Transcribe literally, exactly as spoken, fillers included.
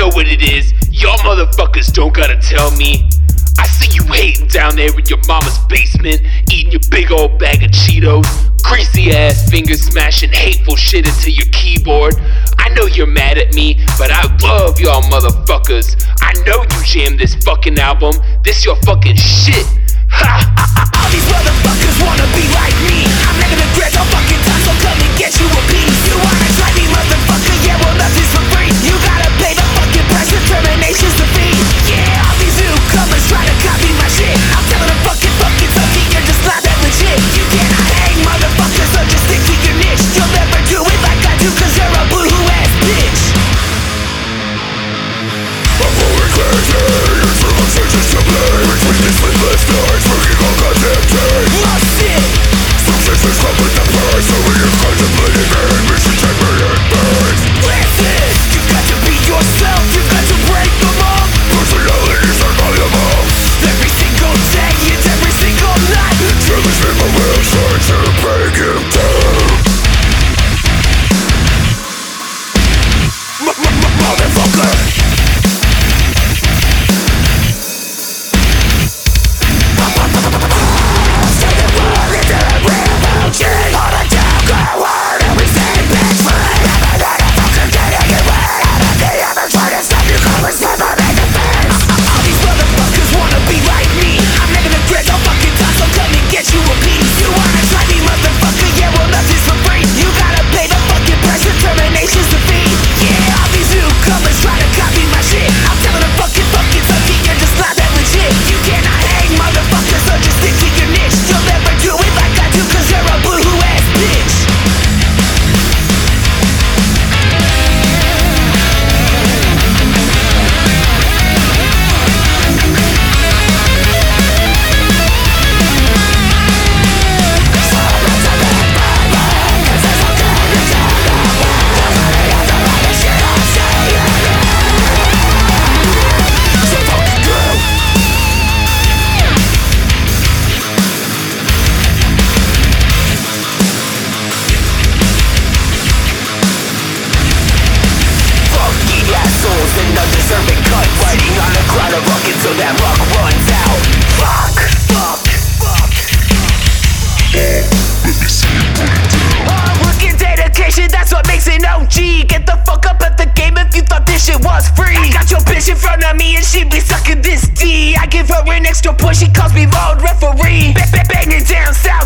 know what it is. Y'all motherfuckers don't gotta tell me. I see you hating down there in your mama's basement, eating your big old bag of Cheetos, greasy ass fingers smashing hateful shit into your keyboard. I know you're mad at me, but I love y'all motherfuckers. I know you jammed this fucking album. This your fucking shit. Ha! All these motherfuckers wanna be like me. I'm not gonna regret no fucking time, so come and get you a piece. You wanna try me, motherfucker? Yeah, well, nothing's for free. You gotta pay the fucking price, determination's the fee. Yeah, all these newcomers try to copy my shit. I'm telling them fucking fucking something, you're just not that legit. You cannot hang, motherfucker, so just stick to your niche. You'll never do it like I do, cause you're a boohoo ass bitch. I'm going crazy, it's from my senses to blame. Between these sleepless nights, working all goddamn day. Lost it. Success is come with the price, so we have contemplated and mission temporary base. Listen, you got to be yourself, you got to break them all. Personalities are valuable. Every single day, it's every single night. Challenge me, my will start to break him down. Motherfucker. Get the fuck up at the game if you thought this shit was free. I got your bitch in front of me and she be sucking this D. I give her an extra push, she calls me road referee. Bang, bang, banging down south.